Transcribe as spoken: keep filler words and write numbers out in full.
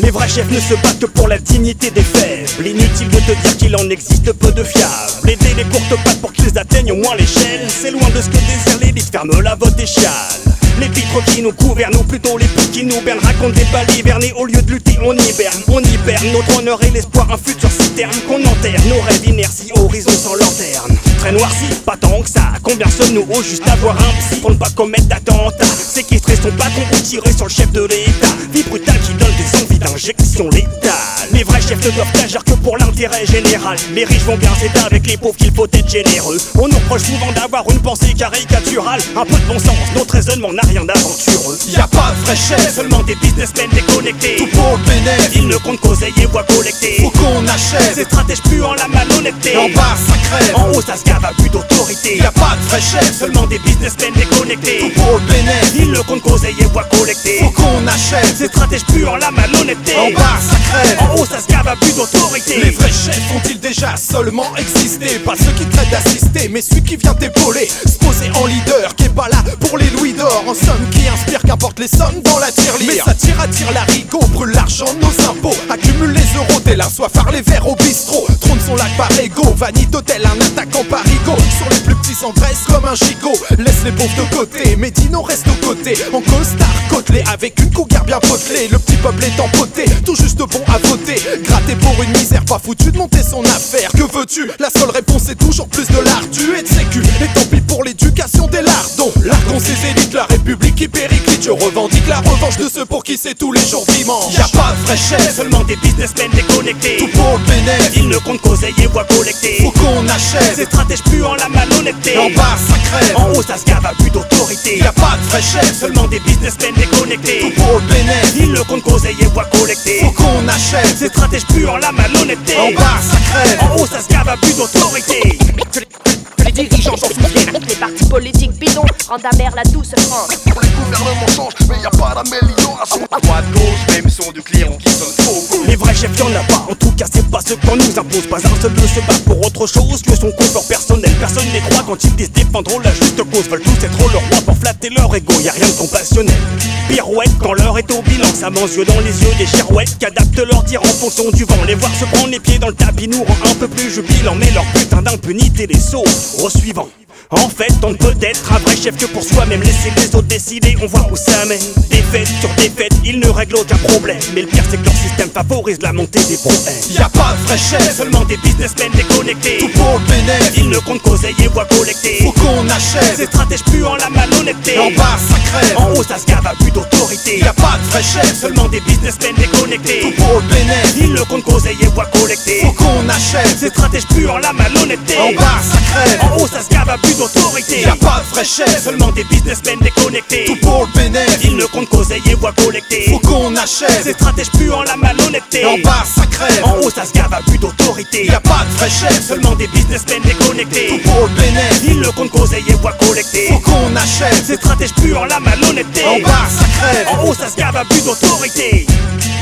Les vrais chefs ne se battent que pour la dignité des faibles. Inutile de te dire qu'il en existe peu de fiables. Aider les courtes pattes pour qu'ils atteignent au moins l'échelle. C'est loin de ce que désirent l'élite, ferme la vote et chiale. Les pitres qui nous gouvernent, ou plutôt les putes qui nous bernent, racontent des balivernes et au lieu de lutter on hiberne. On hiberne notre honneur et l'espoir, un futur citerne qu'on enterre. Nos rêves inertie, horizon sans lanterne. Très noirci, pas tant que ça. Combien sommes-nous au juste avoir un psy pour ne pas commettre d'attentat? Séquestrer son patron ou tirer sur le chef de l'État. Vie brutale qui donne des envies d'injection létale. Les vrais chefs ne doivent agir que pour l'intérêt général. Les riches vont bien, c'est avec les pauvres qu'il faut être généreux. On nous reproche souvent d'avoir une pensée caricaturale. Un peu de bon sens, notre raisonnement n'a rien d'aventureux. Y'a pas de vrai chef, seulement des businessmen déconnectés. tout pour le bénéfice. Ils ne comptent qu'oseille et voix collectée. Faut qu'on achète, Ces stratèges puant la malhonnêteté. en bas ça crève. En haut ça se gave à but d'autorité. Y'a pas de vrai chef, Seulement des businessmen déconnectés. tout pour le bénéfice. Ils ne comptent qu'oseille et voix collectée. Faut qu'on achète, Ces stratèges puant la malhonnêteté. en bas ça crève. En haut ça se gave à but d'autorité. Les vrais chefs ont-ils déjà seulement existé? Pas ceux qui traitent d'assister, mais celui qui vient t'épauler. Se poser en leader, qui est pas là pour les louis d'or. En somme qui inspire, qu'importe les sommes dans la tirelire. Mais ça tire, attire l'haricot, brûle l'argent de nos impôts. Accumule les euros, dès la soif, faire les verres au bistrot. Trône son lac par ego, vanito tel un attaquant parigo. Sur les plus petits s'endresse comme un gigot. Laisse les pauvres de côté, mais Dino reste aux côtés. En costard côtelé, avec une cougar bien potelée. Le petit peuple est empoté, tout juste bon à voter. Gratté pour une misère, pas foutu de monter son affaire. Que veux-tu? La seule réponse est toujours plus de l'art. Tu es de sécu, et tant pis pour l'éducation des lardons. Largon ses élites, la république qui périclite. Je revendique la revanche de ceux pour qui c'est tous les jours dimanche. Y'a pas de vrai chef, Seulement des businessmen déconnectés. tout pour le bénéfice. Ils ne comptent qu'oseille et voix collectée. Faut qu'on achète, Ces stratèges puant la malhonnêteté. en bas ça crève. En haut ça se gave à but d'autorité. Y'a pas de vrai chef, Seulement des businessmen déconnectés. tout pour le bénéfice. Ils ne comptent qu'oseille et voix collectée. Faut qu'on achète, Ces stratèges puant la malhonnêteté. en bas ça crève. En haut ça se gave à but d'autorité. Que les dirigeants s'en souviennent. Les partis politiques bidons rendent amère la douce France. Les gouvernements changent, mais y a pas d'amélioration. Droite, gauche, même son du clairon qui sonne faux. Les vrais chefs y'en a pas, en tout cas c'est pas ce qu'on nous impose. Pas un seul ne se bat pour autre chose que son confort personnel. Personne n'est croit quand ils disent défendront la juste cause. Veulent tous être le roi pour flatter leur ego, y a rien de compassionnel. Pirouette quand l'heure est au bilan, ça yeux dans les yeux des girouettes qui adaptent leur tir en fonction du vent. Les voir se prendre les pieds dans le tapis nous rend un peu plus jubilants. Mais leur putain d'impunité les sauve au suivant. En fait, on ne peut être un vrai chef que pour soi-même. Laisser les autres décider, on voit où ça mène. Défaite sur défaite, ils ne règlent aucun problème. Mais le pire c'est que leur système favorise la montée des problèmes. Y'a pas de vrai chef, Seulement des businessmen déconnectés. tout pour le bénéfice. Ils ne comptent qu'oseille et voix collectée. Faut qu'on achète, Ces stratèges puant la malhonnêteté. en bas ça crève. En haut ça se gave à but d'autorité. Y'a pas de vrai chef, Seulement des businessmen déconnectés. tout pour le bénéfice. Ils ne comptent qu'oseille et voix collectée. Faut qu'on achète, Ces stratèges puant la malhonnêteté. en bas ça crève. En haut ça se gave à but d'autorité. Y'a pas de vrai chef, Seulement des businessmen déconnectés. tout pour le bénéfice. Ils ne comptent qu'oseille et voix collectée. Faut qu'on achète, Ces stratèges puant la malhonnêteté. en bas ça crève. En haut ça se gave à but d'autorité. Y'a pas de vrai chef, Seulement des businessmen déconnectés. tout pour le bénéfice. Ils ne comptent qu'oseille et voix collectée. Faut qu'on achète, Ces stratèges puant la malhonnêteté. en bas ça crève. En haut ça se gave à but d'autorité.